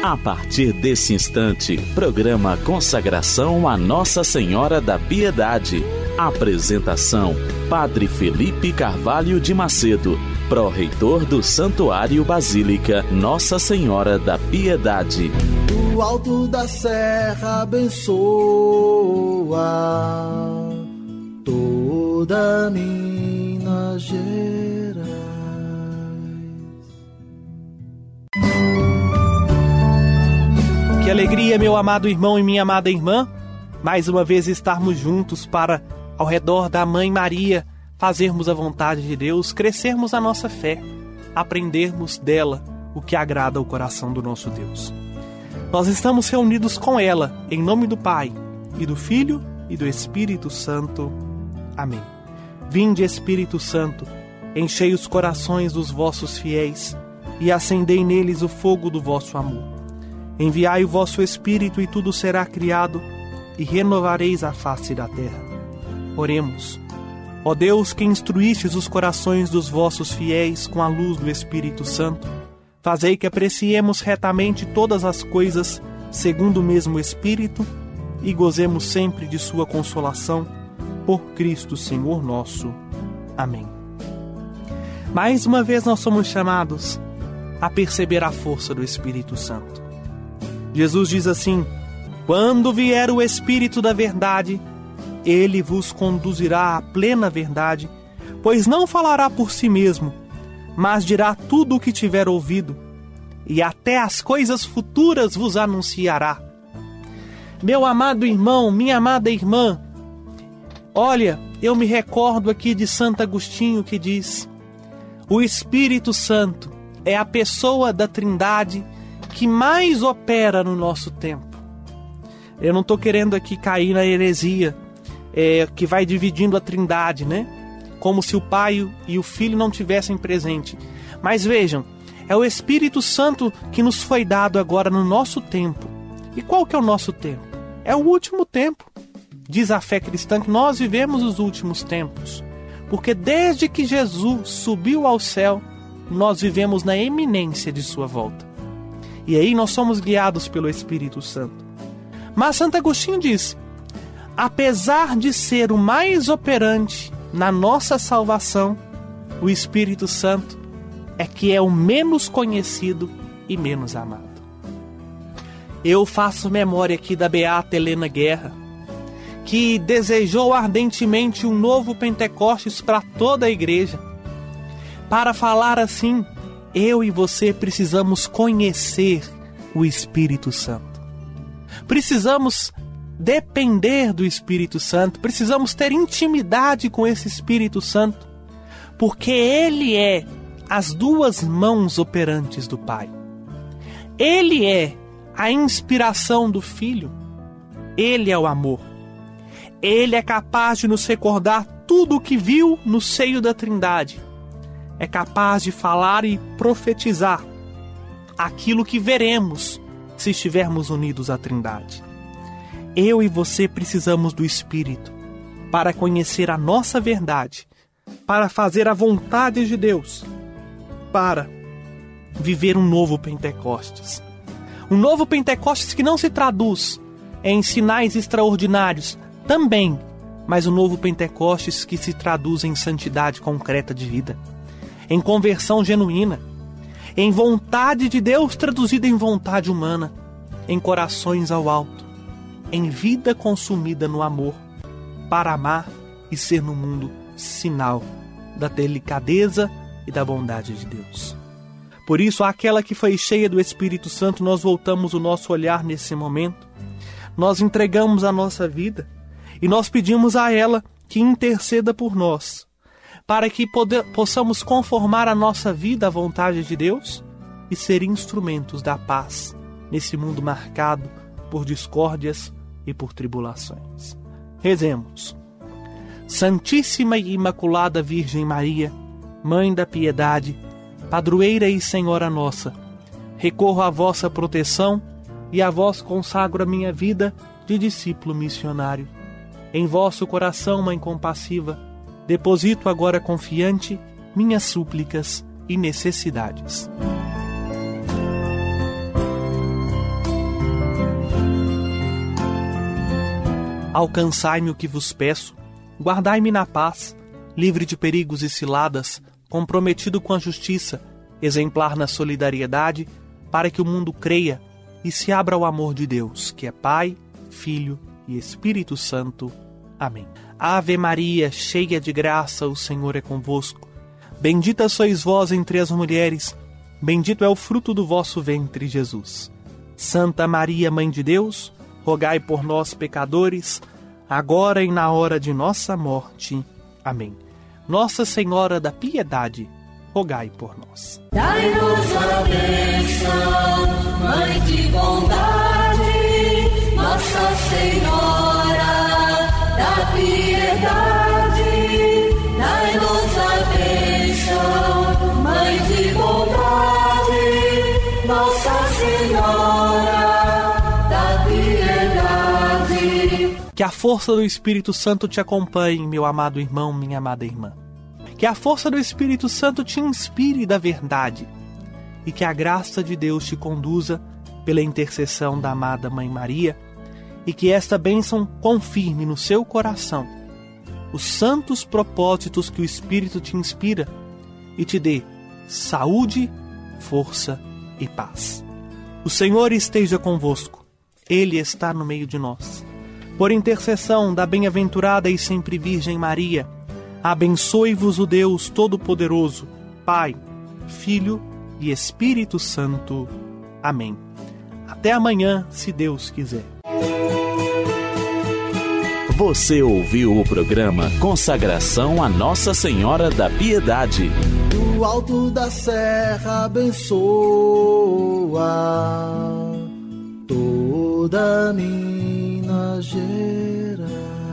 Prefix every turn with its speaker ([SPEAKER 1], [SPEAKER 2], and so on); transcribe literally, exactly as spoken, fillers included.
[SPEAKER 1] A partir desse instante, programa Consagração a Nossa Senhora da Piedade. Apresentação: Padre Felipe Carvalho de Macedo, pró-reitor do Santuário Basílica Nossa Senhora da Piedade.
[SPEAKER 2] Do alto da serra abençoa toda Minas Gerais.
[SPEAKER 3] Que alegria, meu amado irmão e minha amada irmã, mais uma vez estarmos juntos para, ao redor da Mãe Maria, fazermos a vontade de Deus, crescermos a nossa fé, aprendermos dela o que agrada ao coração do nosso Deus. Nós estamos reunidos com ela, em nome do Pai, e do Filho, e do Espírito Santo. Amém. Vinde, Espírito Santo, enchei os corações dos vossos fiéis, e acendei neles o fogo do vosso amor. Enviai o vosso Espírito, e tudo será criado, e renovareis a face da terra. Oremos. Ó Deus, que instruístes os corações dos vossos fiéis com a luz do Espírito Santo, fazei que apreciemos retamente todas as coisas segundo o mesmo Espírito e gozemos sempre de sua consolação, por Cristo Senhor nosso. Amém. Mais uma vez nós somos chamados a perceber a força do Espírito Santo. Jesus diz assim: quando vier o Espírito da verdade, ele vos conduzirá à plena verdade, pois não falará por si mesmo, mas dirá tudo o que tiver ouvido, e até as coisas futuras vos anunciará. Meu amado irmão, minha amada irmã, olha, eu me recordo aqui de Santo Agostinho que diz: o Espírito Santo é a pessoa da Trindade que mais opera no nosso tempo. Eu não estou querendo aqui cair na heresia é, que vai dividindo a Trindade, né? Como se o Pai e o Filho não tivessem presente. Mas vejam, é o Espírito Santo que nos foi dado agora no nosso tempo. E qual que é o nosso tempo? É o último tempo. Diz a fé cristã que nós vivemos os últimos tempos. Porque desde que Jesus subiu ao céu, nós vivemos na iminência de sua volta. E aí nós somos guiados pelo Espírito Santo. Mas Santo Agostinho diz: apesar de ser o mais operante na nossa salvação, o Espírito Santo é que é o menos conhecido e menos amado. Eu faço memória aqui da beata Helena Guerra, que desejou ardentemente um novo Pentecostes para toda a igreja, para falar assim: eu e você precisamos conhecer o Espírito Santo. Precisamos depender do Espírito Santo, precisamos ter intimidade com esse Espírito Santo, porque ele é as duas mãos operantes do Pai. Ele é a inspiração do Filho. Ele é o amor. Ele é capaz de nos recordar tudo o que viu no seio da Trindade. É capaz de falar e profetizar aquilo que veremos se estivermos unidos à Trindade. Eu e você precisamos do Espírito para conhecer a nossa verdade, para fazer a vontade de Deus, para viver um novo Pentecostes. Um novo Pentecostes que não se traduz em sinais extraordinários também, mas um novo Pentecostes que se traduz em santidade concreta de vida, em conversão genuína, em vontade de Deus traduzida em vontade humana, em corações ao alto, em vida consumida no amor, para amar e ser no mundo sinal da delicadeza e da bondade de Deus. Por isso, àquela que foi cheia do Espírito Santo, nós voltamos o nosso olhar nesse momento, nós entregamos a nossa vida e nós pedimos a ela que interceda por nós, para que poder, possamos conformar a nossa vida à vontade de Deus e ser instrumentos da paz nesse mundo marcado por discórdias e por tribulações. Rezemos. Santíssima e Imaculada Virgem Maria, Mãe da Piedade, Padroeira e Senhora nossa, recorro à vossa proteção e a vós consagro a minha vida de discípulo missionário. Em vosso coração, Mãe compassiva, deposito agora confiante minhas súplicas e necessidades. Alcançai-me o que vos peço, guardai-me na paz, livre de perigos e ciladas, comprometido com a justiça, exemplar na solidariedade, para que o mundo creia e se abra ao amor de Deus, que é Pai, Filho e Espírito Santo. Amém. Ave Maria, cheia de graça, o Senhor é convosco. Bendita sois vós entre as mulheres, bendito é o fruto do vosso ventre, Jesus. Santa Maria, Mãe de Deus, rogai por nós, pecadores, agora e na hora de nossa morte. Amém. Nossa Senhora da Piedade, rogai por nós.
[SPEAKER 4] Dai-nos a bênção, Mãe de bondade, Nossa Senhora da Piedade. Dai-nos a bênção, Mãe de bondade, Nossa Senhora da Piedade.
[SPEAKER 3] Que a força do Espírito Santo te acompanhe, meu amado irmão, minha amada irmã. Que a força do Espírito Santo te inspire da verdade e que a graça de Deus te conduza pela intercessão da amada Mãe Maria e que esta bênção confirme no seu coração os santos propósitos que o Espírito te inspira e te dê saúde, força e paz. O Senhor esteja convosco, Ele está no meio de nós. Por intercessão da bem-aventurada e sempre Virgem Maria, abençoe-vos o Deus Todo-Poderoso, Pai, Filho e Espírito Santo. Amém. Até amanhã, se Deus quiser.
[SPEAKER 1] Você ouviu o programa Consagração a Nossa Senhora da Piedade.
[SPEAKER 2] Do alto da serra abençoa toda Minas Gerais.